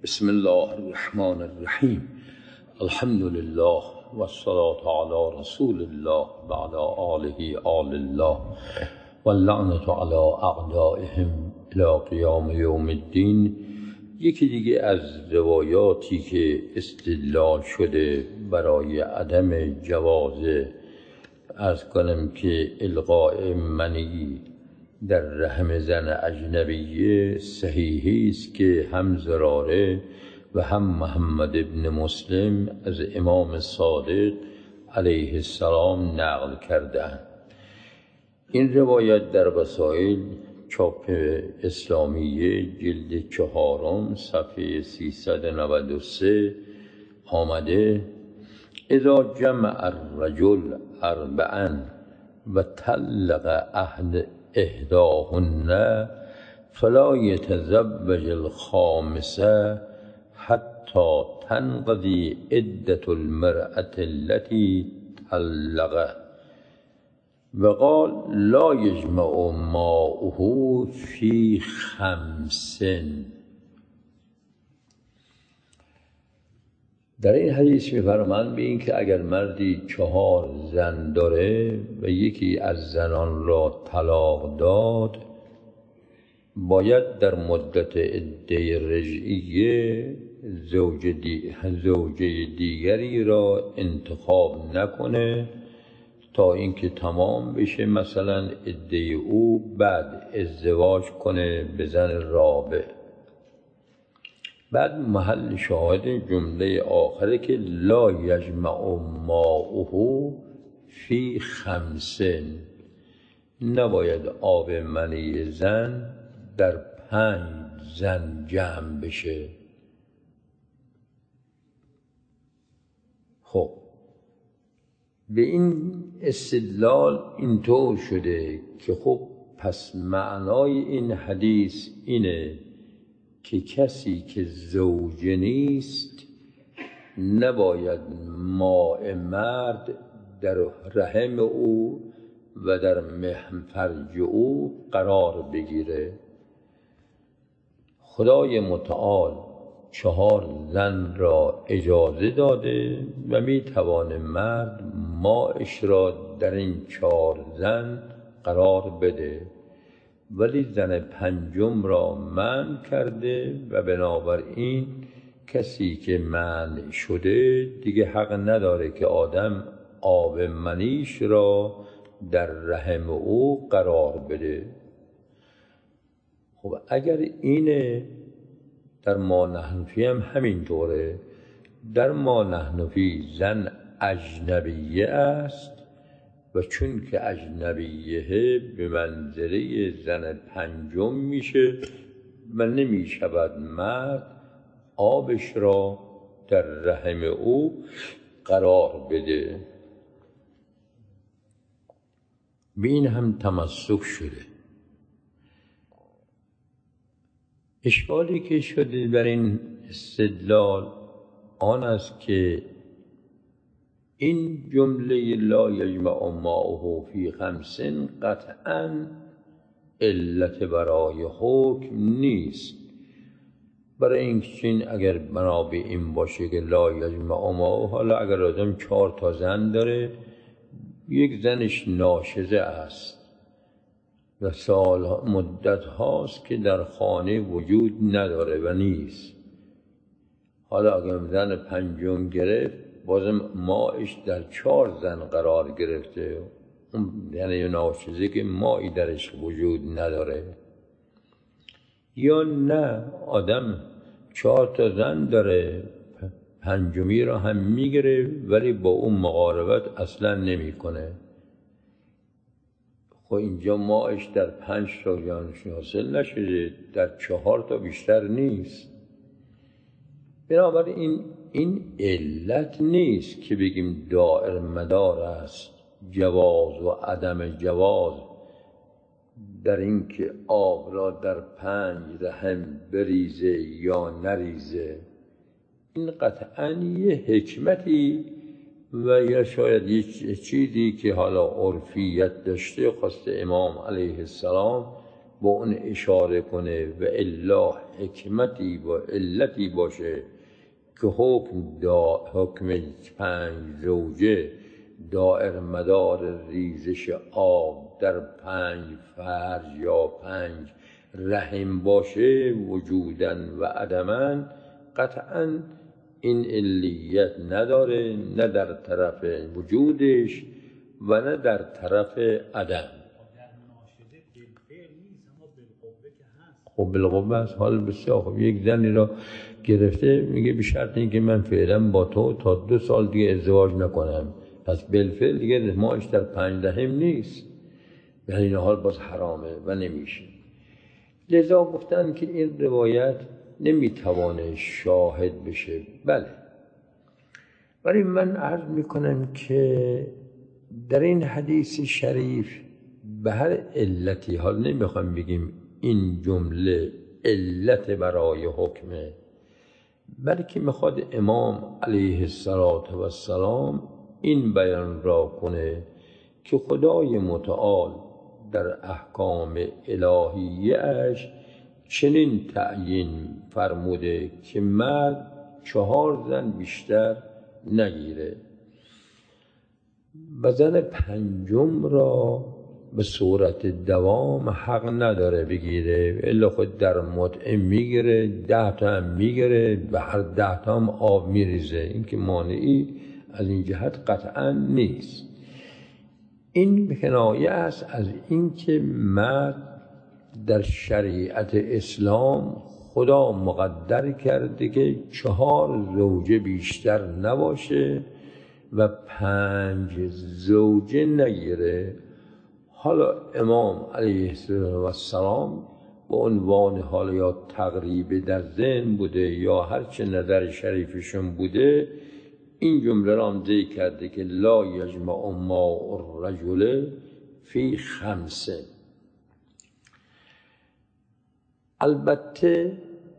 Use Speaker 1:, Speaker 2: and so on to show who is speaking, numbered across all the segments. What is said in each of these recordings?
Speaker 1: بسم الله الرحمن الرحیم. الحمد لله و الصلاة علی رسول الله و علی آله آل الله و اللعنة علی اعدائهم الی قیام یوم الدین. یکی دیگه از روایاتی که استدلال شده برای عدم جواز عرض کنم که القاء منی در رحم زن اجنبیه صحیحی است که هم زراره و هم محمد ابن مسلم از امام صادق علیه السلام نقل کردند. این روایت در وسائل چاپ اسلامیه جلد 4 صفحه 393 آمده: اذا جمع الرجل اربعا و طلق احداهن فلا يتزوج الخامسة حتى تنقضي عدة المرأة التي طلقها، وقال لا يجمع ماؤه في 5. در این حدیث می‌فرمایند به این که اگر مردی 4 زن داره و یکی از زنان را طلاق داد، باید در مدت عده رجعیه زوجه دیگری را انتخاب نکنه تا اینکه تمام بشه مثلا عده او، بعد ازدواج کنه به زن رابع. بعد محل شاهد جمله آخره که لا یجمع ماؤه فی 5، نباید آب منی زن در 5 زن جمع بشه. خب به این استدلال اینطور شده که خب پس معنای این حدیث اینه که کسی که زوجه نیست نباید ماء مرد در رحم او و در فرج او قرار بگیره. خدای متعال 4 زن را اجازه داده و میتوانه مرد ماءش را در این 4 زن قرار بده، ولی زن 5 را منع کرده و بنابراین کسی که منع شده دیگه حق نداره که آدم آب منیش را در رحم او قرار بده. خب اگر اینه در ما نحنفی هم همینطوره. در ما نحنفی زن اجنبیه است و چون که اجنبیه به منزله زن 5 میشه و نمیشود مرد آبش را در رحم او قرار بده. به این هم تمسک شده. اشکالی که شده در این استدلال آن است که این جمله لا یجمع ماؤه فی 5 قطعاً علت برای حکم نیست. برای اینکه اگر بنا به این باشه که لا یجمع ماؤه، حالا اگر آدم 4 زن داره، یک زنش ناشزه است و سال مدت هاست که در خانه وجود نداره و نیست، حالا اگر زن 5 گرفت بازم ماش در 4 زن قرار گرفته، یعنی ناشزه که مایی درش وجود نداره. یا نه آدم 4 زن داره، 5 را هم میگیره ولی با اون مقاربت اصلا نمیکنه. خب اینجا ماش در 5 جانش حاصل نشده، در 4 بیشتر نیست. بنابراین این علت نیست که بگیم دائر مدار است جواز و عدم جواز در این که آب را در 5 رحم بریزه یا نریزه. این قطعاً یه حکمتی و یا شاید یه چیزی که حالا عرفیت داشته خواسته امام علیه السلام با اون اشاره کنه و الا حکمتی و علتی باشه که حکم 5 زوجه دائر مدار ریزش آب در 5 فرج یا 5 رحم باشه وجوداً و عدماً، قطعاً این علیت نداره، نه در طرف وجودش و نه در طرف عدم. خب بالقوه است. حال بسیار خب یک زنی را گرفته میگه به شرط اینکه من فعلا با تو تا 2 سال دیگه ازدواج نکنم، پس بالفعل دیگه ماش در 5 رحم نیست، در این حال باز حرامه و نمیشه. لذا گفتن که این روایت نمیتوانه شاهد بشه. بله، ولی من عرض میکنم که در این حدیث شریف به هر علتی، حال نمیخوام بگیم این جمله علت برای حکمه، بلکه میخواد امام علیه السلام این بیان را کنه که خدای متعال در احکام الهیه اش چنین تعیین فرموده که مرد 4 زن بیشتر نگیره و زن 5م را به صورت دوام حق نداره بگیره، الا خود در متعه میگیره، 10 تا هم میگیره و هر 10 تا هم آب میریزه، این که مانعی از این جهت قطعا نیست. این کنایه است از اینکه مرد در شریعت اسلام خدا مقدر کرده که 4 زوجه بیشتر نباشه و 5 زوجه نگیره. حالا امام علیه السلام به عنوان حالا یا تقریب در ذهن بوده یا هرچه نظر شریفشون بوده، این جمله را هم ذکر کرده که لا یجمع ماء الرجل فی 5. البته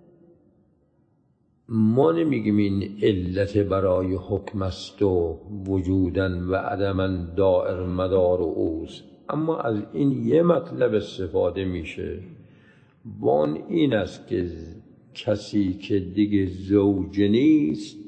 Speaker 1: ما نمیگیم این علت برای حکم است و وجوداً و عدماً دائر مدار اوست، اما از این یه مطلب استفاده میشه، وان این است که کسی که دیگه زوج نیست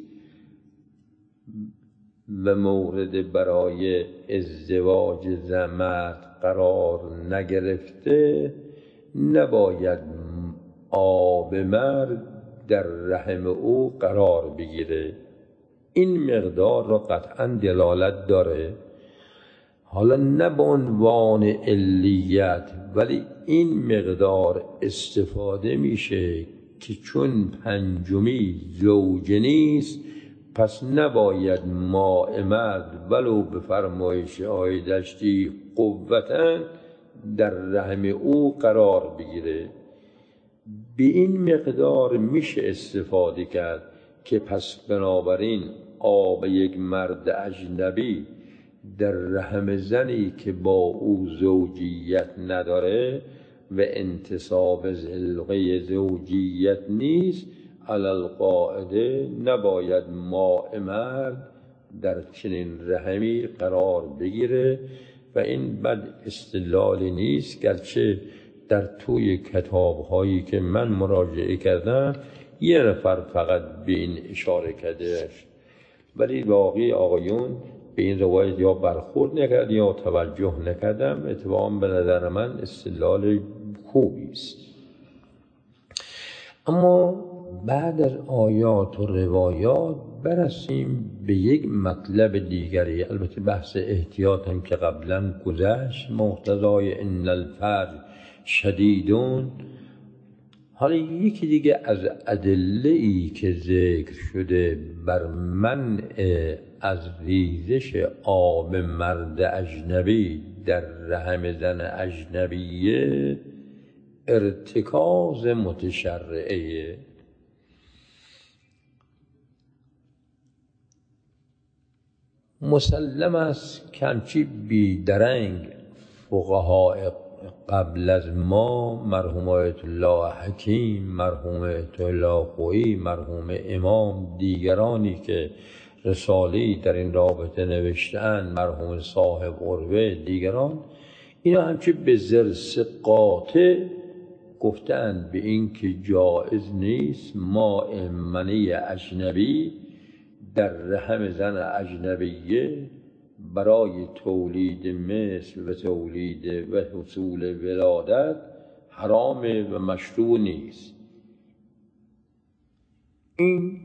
Speaker 1: و مورد برای ازدواج مرد قرار نگرفته، نباید آب مرد در رحم او قرار بگیره. این مقدار را قطعاً دلالت داره، حالا نه به عنوان علیت، ولی این مقدار استفاده میشه که چون 5می زوج نیست، پس نباید ماء مرد ولو به فرمایش آقای دشتی قوتاً در رحم او قرار بگیره. به این مقدار میشه استفاده کرد که پس بنابراین آب یک مرد اجنبی در رحم زنی که با او زوجیت نداره و انتصاب حلقه زوجیت نیست، علی القاعده نباید ماء مرد در چنین رحمی قرار بگیره و این بد استدلالی نیست، گرچه در توی کتاب‌هایی که من مراجعه کردم 1 نفر فقط به این اشاره کرده، ولی باقی آقایون به این روایت یا برخورد نکرد یا توجه نکردم. اتفاقاً به نظر من استدلال خوبی است. اما بعد از آیات و روایات برسیم به یک مطلب دیگری، البته بحث احتیاط هم که قبلا گذشت، مقتضای ان الفرج شدیدون. حالا یکی دیگه از ادله‌ای که ذکر شده بر منع از ریزش آب مرد اجنبی در رحم زن اجنبیه، ارتکاز متشرعه. مسلم است که همچی بیدرنگ فقهای قبل از ما، مرحوم آیت الله حکیم، مرحوم آیت الله خویی، مرحوم امام، دیگرانی که رساله‌ای در این رابطه نوشته‌اند، مرحوم صاحب عروه، دیگران، اینا همچی به ضرس قاطع گفتند به این که جایز نیست ماء منی اجنبی در رحم زن اجنبیه برای تولید مثل و تولید و حصول ولادت حرام و مشروع نیست. این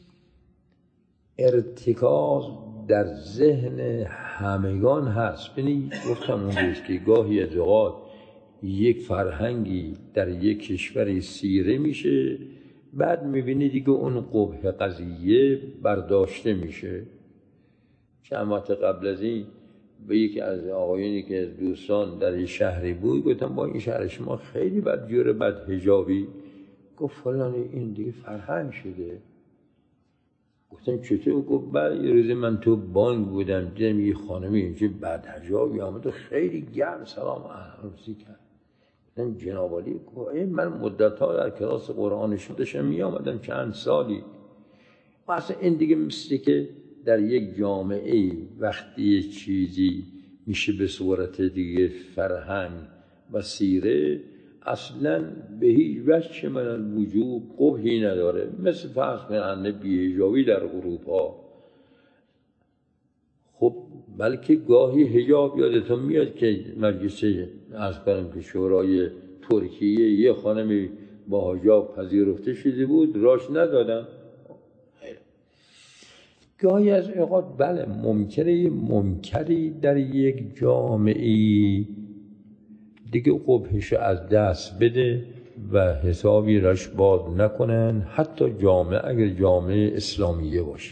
Speaker 1: ارتکاز در ذهن همگان هست. ببینید گفتم اون روز که گاهی از اوقات یک فرهنگی در یک کشوری سیره میشه، بعد میبینی دیگه اون قبح قضیه برداشته میشه. چند وقت قبل از این به یکی از آقایونی که از دوستان در یه شهری بود گفتم با این شهر شما خیلی بدجوره، بد حجابی. گفت فلان این دیگه فرهنگ شده. گفتم چطور؟ گفت بعد یه روزی من تو بانک بودم دیدم یه خانمی اینجا بد حجابی آمد و خیلی گرم سلام علیکم کرد. گفتم جناب عالی. گفت من مدت‌ها در کلاس قرآنشون داشتم می آمدم چند سالی. و اصلا این دیگه مثل که در یک جامعه وقتی یه چیزی میشه به صورت دیگه فرهنگ و سیره، اصلا به هیچ وجه من الوجوب قبحی نداره. مثل فرض کنند بی‌حجابی در اروپا. خب بلکه گاهی حجاب یادتون میاد که مجلس از کنم که شورای ترکیه یه خانمی با حجاب پذیرفته شده بود، راش ندادن. گاهی از اوقات بله ممکنه منکری در یک جامعه دیگه قبحش از دست بده و حسابی راش باز نکنن، حتی جامعه اگر جامعه اسلامیه باشه.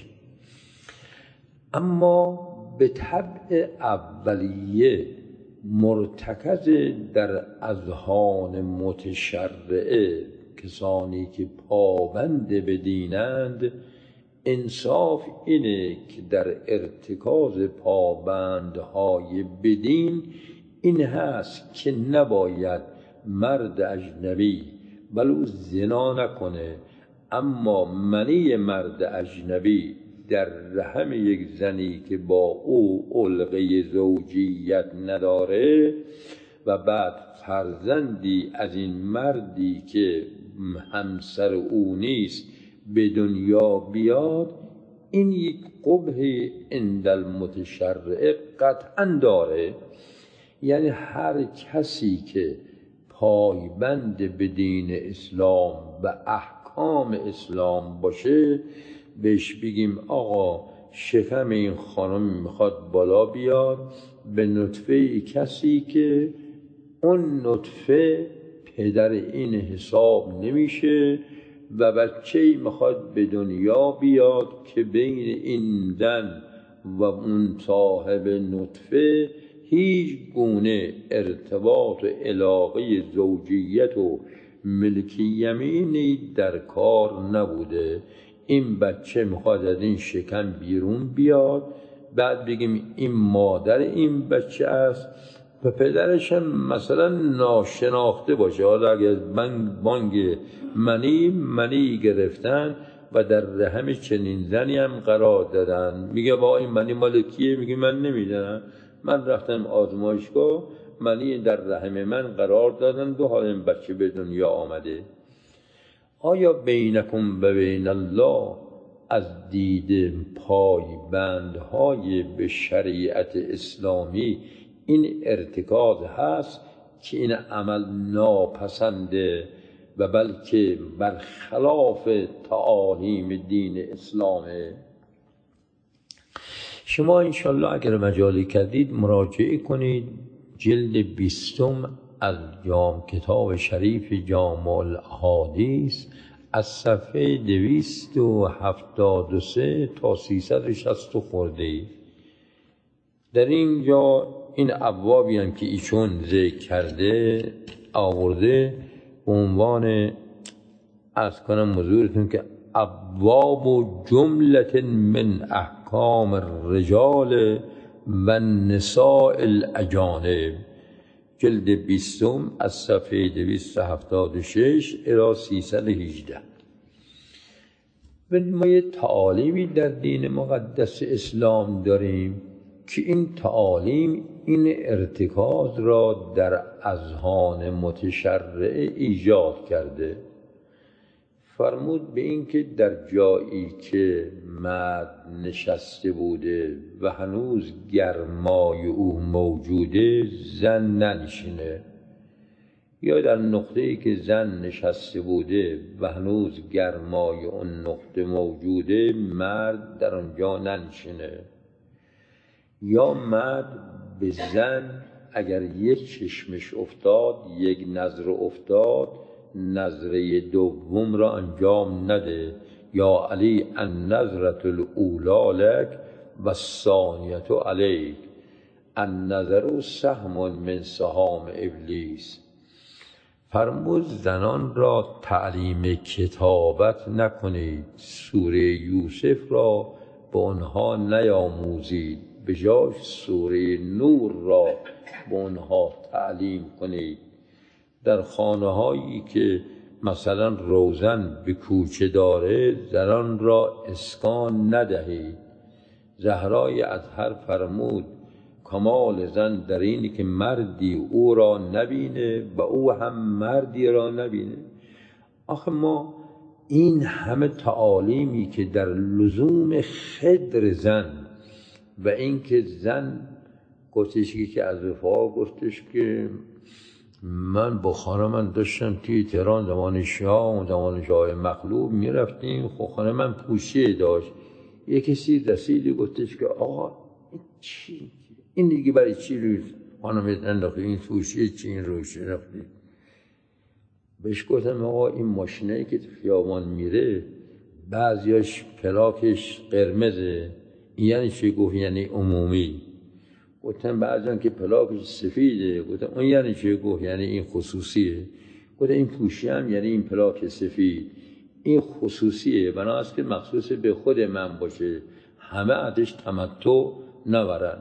Speaker 1: اما به طبع اولیه مرتکز در اذهان متشرعه کسانی که پابند به دینند، انصاف اینه که در ارتکاز پابندهای بدین این هست که نباید مرد اجنبی بلو زنا نکنه، اما منی مرد اجنبی در رحم یک زنی که با او علقه زوجیت نداره و بعد فرزندی از این مردی که همسر او نیست به دنیا بیاد، این یک قبح عند المتشرع قطعا داره. یعنی هر کسی که پایبند به دین اسلام و احکام اسلام باشه بهش بگیم آقا شکم این خانم میخواد بالا بیاد به نطفه کسی که اون نطفه پدر این حساب نمیشه و بچه‌ای میخواد به دنیا بیاد که بین این زن و اون صاحب نطفه هیچ گونه ارتباط و علاقه زوجیت و ملکی یمینی در کار نبوده. این بچه میخواد از این شکم بیرون بیاد، بعد بگیم این مادر این بچه است و پدرش هم مثلا ناشناخته باشه. حالا اگر بانگ منی گرفتن و در رحم چنین زنی هم قرار دادن، میگه با این منی مال کیه؟ میگه من نمیدونم، من رفتم آزمایشگاه منی در رحم من قرار دادن، دو حال این بچه به دنیا آمده. آیا بینکم و بین الله از دید پایبندهای به شریعت اسلامی این ارتکاز هست که این عمل ناپسنده و بلکه برخلاف تعالیم دین اسلامه؟ شما انشالله اگر مجالی کردید مراجعه کنید جلد 20 از کتاب شریف جامع الاحادیث از صفحه 273 تا 360 خورده. در اینجا این ابوابی هم که ایشون ذکر کرده آورده به عنوان از کنم حضورتون که ابواب و جملت من احکام الرجال و النساء الاجانب، جلد 20 از صفحه 276 الی 318. و ما یه تعالیمی در دین مقدس اسلام داریم که این تعالیم این ارتکاز را در اذهان متشرعه ایجاد کرده. فرمود به این که در جایی که مرد نشسته بوده و هنوز گرمای او موجوده زن ننشینه، یا در نقطه‌ای که زن نشسته بوده و هنوز گرمای اون نقطه موجوده مرد در آنجا ننشینه، یا مرد به زن اگر یک چشمش افتاد، یک نظر افتاد، نظره دوم را انجام نده. یا علی النظرة الاولی لک و الثانیة علیک، النظر سهم من سهام ابلیس. فرمود زنان را تعلیم کتابت نکنید، سوره یوسف را به آنها نیاموزید، به جاش سوره نور را به آنها تعلیم کنید. در خانه هایی که مثلا روزن به کوچه داره زنان را اسکان ندهید. زهرای اطهر فرمود کمال زن در اینی که مردی او را نبینه و او هم مردی را نبینه. آخه ما این همه تعالیمی که در لزوم خدر زن و اینکه زن گفتش که از وفا گفتش که من با خانم داشتم توی تهران زمان شاه مغلوب میرفتیم، خب خانه من پوشیه داشت. یک کسی رسیدی گفتش که آقا این چی؟ این دیگه برای چی روی خانم انداختی؟ این پوشیه چی این روش رفتی؟ بهش گفتم آقا این ماشینایی که تو خیابان میره بعضیاش پلاکش قرمزه، این یعنی چی؟ گفت یعنی عمومی. گفتم بعضیان که پلاکش سفیده. گفتم اون یعنی چی؟ گفت یعنی این خصوصیه. گفتم این پوشی هم یعنی این پلاک سفید، این خصوصیه، بناست که مخصوص به خود من باشه، همه ازش تمتع نبرن.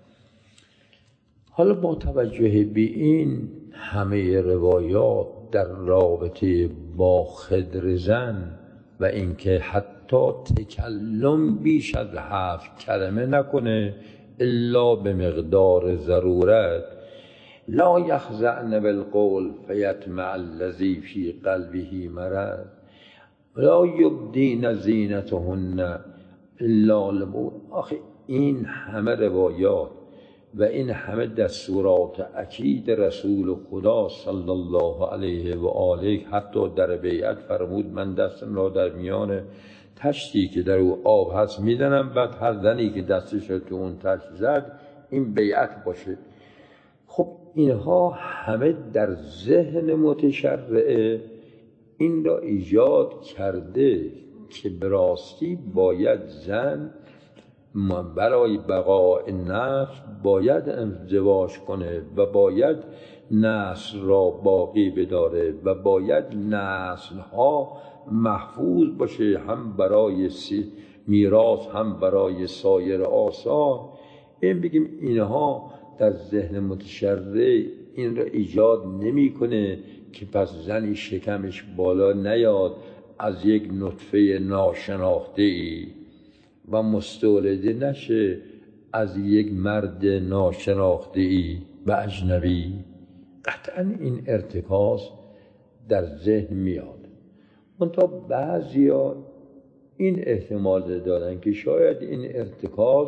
Speaker 1: حالا با توجه به این همه روایات در رابطه با خدر زن و اینکه حتی تکلم بیش از 7 کلمه نکنه الا به مقدار ضرورت، لا یخضعن بالقول فیطمع الذی فی قلبه مرض لا یبدین زینتهن الا لبون. آخه این همه روایات و این همه دستورات اکید رسول خدا صلی الله علیه و آله، حتی در بیعت فرمود من دستم را در میان تشتی که در او آب هست میدنم، بعد هر زنی که دستش رو تو اون تشت زد این بیعت باشه. خب اینها همه در ذهن متشرعه این را ایجاد کرده که به راستی باید زن برای بقای نسل باید ازدواج کنه و باید نسل را باقی بداره و باید نسل ها محفوظ باشه، هم برای میراث هم برای سایر آثار. این بگیم اینها در ذهن متشرع این را ایجاد نمیکنه که پس زنی شکمش بالا نیاد از یک نطفه ناشناخته ای و مستولده نشه از یک مرد ناشناخته ای و اجنبی. قطعا این ارتکاز در ذهن میاد. منتها بعضیا این احتمال دارن که شاید این ارتکاز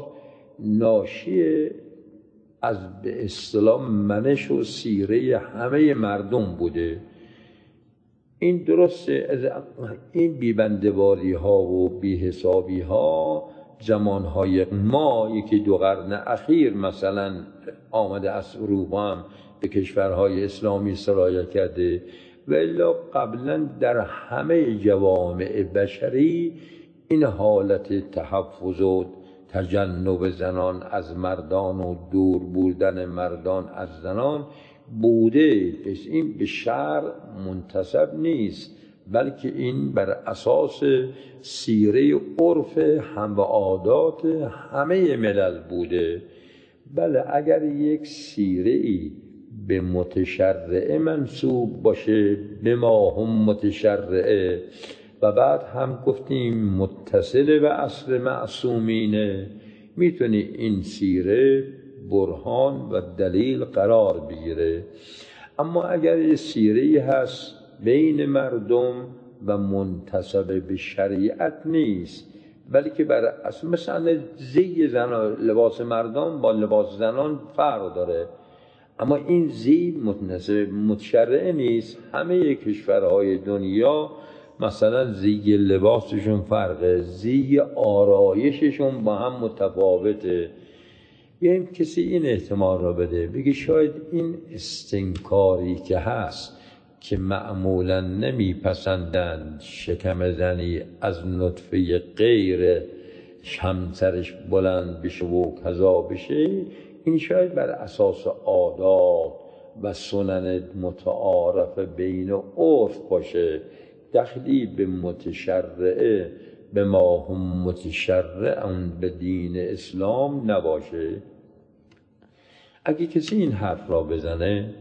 Speaker 1: ناشی از به اصطلاح منش و سیره همه مردم بوده. این درسته، این بیبندباری ها و بیحسابی ها زمانهای ما یکی 2 قرن اخیر مثلا آمده از اروپا هم به کشورهای اسلامی سرایت کرده، ولی قبلا در همه جوامع بشری این حالت تحفظ و تجنب زنان از مردان و دور بودن مردان از زنان بوده. پس این به شرع منتسب نیست، بلکه این بر اساس سیره عرف هم و عادات همه ملل بوده. بله اگر یک سیره ای به متشرعه منسوب باشه به ما هم متشرعه و بعد هم گفتیم متصل به اصل معصومینه، میتونی این سیره برهان و دلیل قرار بگیره. اما اگر یه سیره‌ای هست بین مردم و منتسب به شریعت نیست، بلکه بر اصل مثلا زی زنان، لباس مردان با لباس زنان فرق داره، اما این زی منتسب متشرع نیست. همه کشورهای دنیا مثلا زی لباسشون فرقه، زی آرایششون با هم متفاوته. بیایم کسی این احتمال را بده، بگه شاید این استنکاری که هست که معمولا نمیپسندند شکم زنی از نطفه غیر همسرش بلند بشه و کذا بشه، این شاید بر اساس عادات و سنن متعارف بین عرف باشه، دخلی به متشرعه به ما هم متشرعون به دین اسلام نباشه. اگه کسی این حرف را بزنه،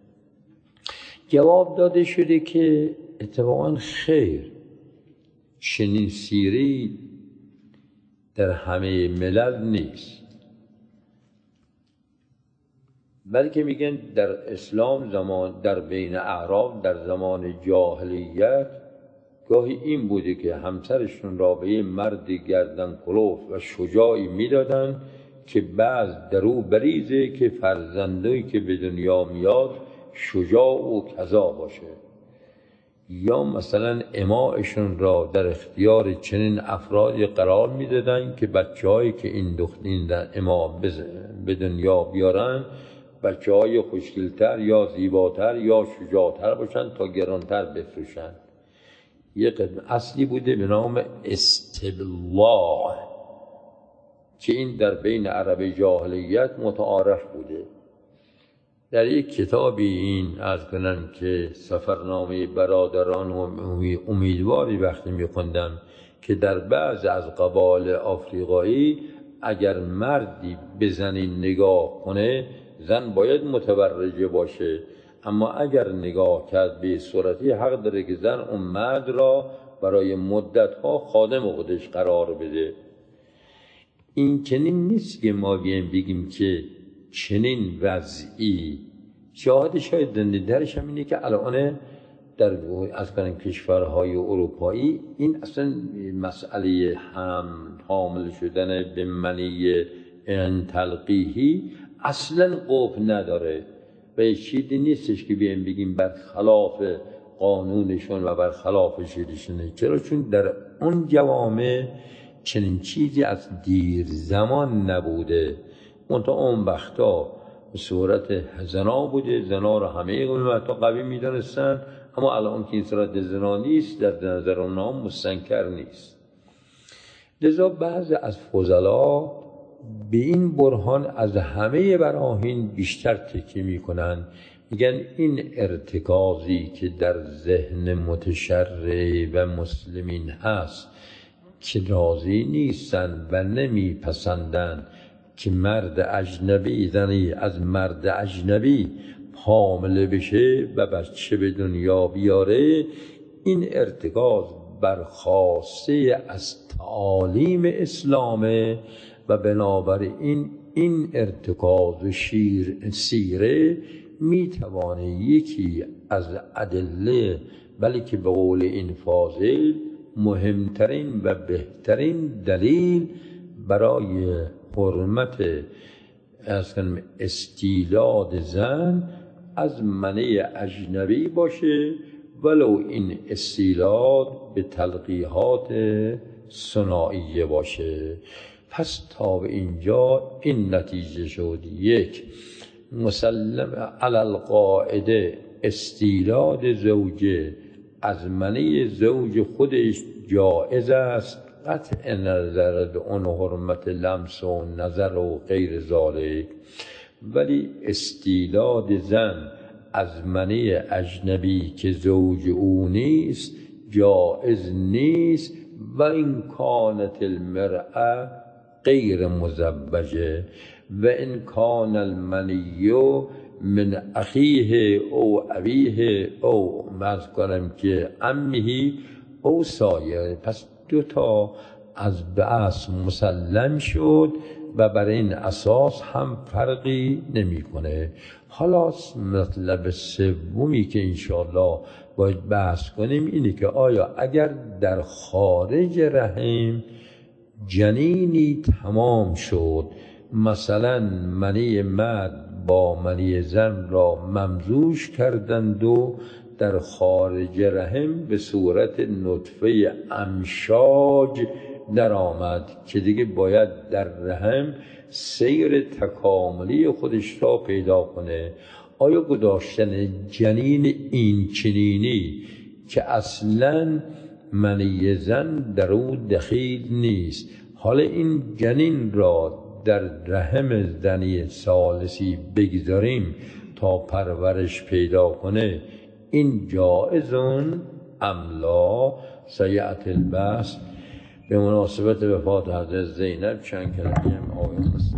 Speaker 1: جواب داده شده که اتفاقا خیر، چنین سیری در همه ملل نیست، بلکه میگن در اسلام زمان در بین اعراب در زمان جاهلیت گاهی این بوده که همسرشون را به یه مرد گردن کلوف و شجاعی میدادن که بعض درو بریزه که فرزندی که به دنیا میاد شجاع و کذا باشه، یا مثلا اماعشون را در اختیار چنین افرادی قرار میدادن که بچه‌هایی که این در اما به دنیا بیارن بچه‌های خوشگل‌تر یا زیباتر یا شجاعتر باشن تا گرانتر بفروشن. یه اصلی بوده به نام استبلاء که این در بین عرب جاهلیت متعارف بوده. در یک کتابی این عرض کنم که سفرنامه برادران امیدواری وقتی می‌خوندم که در بعض از قبایل آفریقایی اگر مردی به زنی نگاه کنه زن باید متبرجه باشه، اما اگر نگاه کرد به صورتی حق داره که زن اون مرد را برای مدت‌ها خادم خودش قرار بده. این چنین نیست که ما بگیم که چنین وضعی شاهد شاید درش هم اینه که الان در از کنیم کشورهای اروپایی این اصلا مسئله حامل شدن به منی تلقیحی اصلا قوف نداره و چیزی نیستش که بگیم برخلاف قانونشون و برخلاف شریعتشونه. چرا؟ چون در اون جوامع چنین چیزی از دیر زمان نبوده، منتها اون وقتا به صورت زنا بوده، زنا را همه قومتا قوی می‌دانستن، اما الان که این صورت زنا نیست در نظر اونها مستنکر نیست. لذا بعض از فضلا به این برهان از همه براهین بیشتر تکیه می‌کنند، میگن این ارتکازی که در ذهن متشرع و مسلمین هست که راضی نیستن و نمیپسندن که مرد اجنبی زنی از مرد اجنبی حامله بشه و بچه به دنیا بیاره، این ارتکاز برخاسته از تعالیم اسلامه و بنابراین این ارتکاز سیره میتوانه یکی از ادله، بلکه به قول این فاضل مهمترین و بهترین دلیل برای حرمت استیلاد زن از منی اجنبی باشه، ولو این استیلاد به تلقیحات صناعیه باشه. پس تا به اینجا این نتیجه شد: یک، مسلم علی القاعده استیلاد زوجه از منی زوج خودش جائز است، قطع نظر به اون حرمت لمس و نظر و غیر ذالک، ولی استیلاد زن از منی اجنبی که زوج او نیست جائز نیست، و این کانت المرأة غیر مزوجه و این کان المنی من اخیه او ابیه او مرز کنم که عمیه او سایر. پس دوتا از بحث مسلم شد و بر این اساس هم فرقی نمیکنه. حالا مطلب سومی که انشاءالله باید بحث کنیم اینه که آیا اگر در خارج رحم جنینی تمام شد، مثلا منی مرد با منی زن را ممزوج کردند و در خارج رحم به صورت نطفه امشاج در آمد که دیگه باید در رحم سیر تکاملی خودش را پیدا کنه، آیا گذاشتن جنین این چنینی که اصلاً منی زن در او دخیل نیست، حالا این جنین را در رحم زنی ثالثی بگذاریم تا پرورش پیدا کنه، این جائزون ام لا؟ سیأتی البحث. به مناسبت وفات حضرت زینب چند کلمه هم آیه